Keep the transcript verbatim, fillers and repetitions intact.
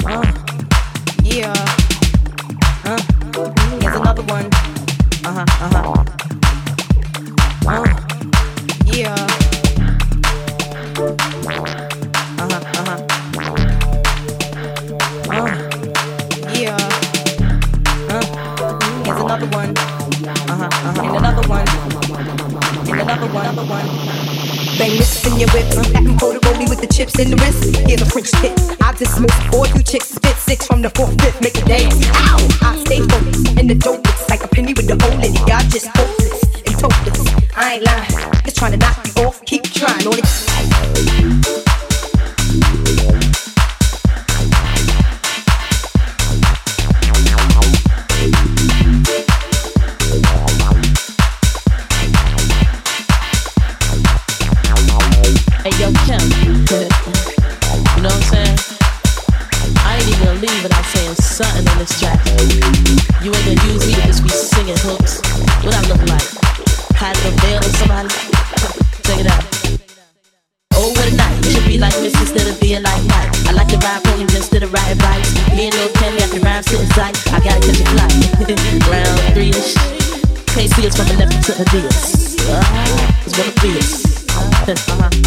Uh, yeah. Uh, here's another one. Uh-huh, uh-huh. Uh, yeah. Uh-huh, uh-huh. Uh, yeah. Uh, here's another one. Uh-huh, uh-huh. And another one. And another one, another one. Bang this in your whip, acting cold rollie with the chips in the wrist. Here's a French tip. I dismiss all you chicks. Spit six from the fourth, fifth, make a dance. Ow! I stay focused in the dope. It's like a penny with the old lady. Y'all just hopeless and hopeless. I ain't lying. Just trying to knock you off. Keep trying on it. Hey yo, Kim, you know what I'm saying? I ain't even gonna leave without saying something in this track. You ain't gonna use me to just be singing hooks. What I look like? Hiding a veil or somebody? Check it out. Oh, what a night. You should be like Miss instead of being like Mike. I like to ride ponies instead of riding bikes. Me and Lil Kenny, I can rhyme sitting tight. I gotta catch a flight. Round three-ish. Can't see us from the left to the Adidas. Uh, it's one of these. Uh-huh.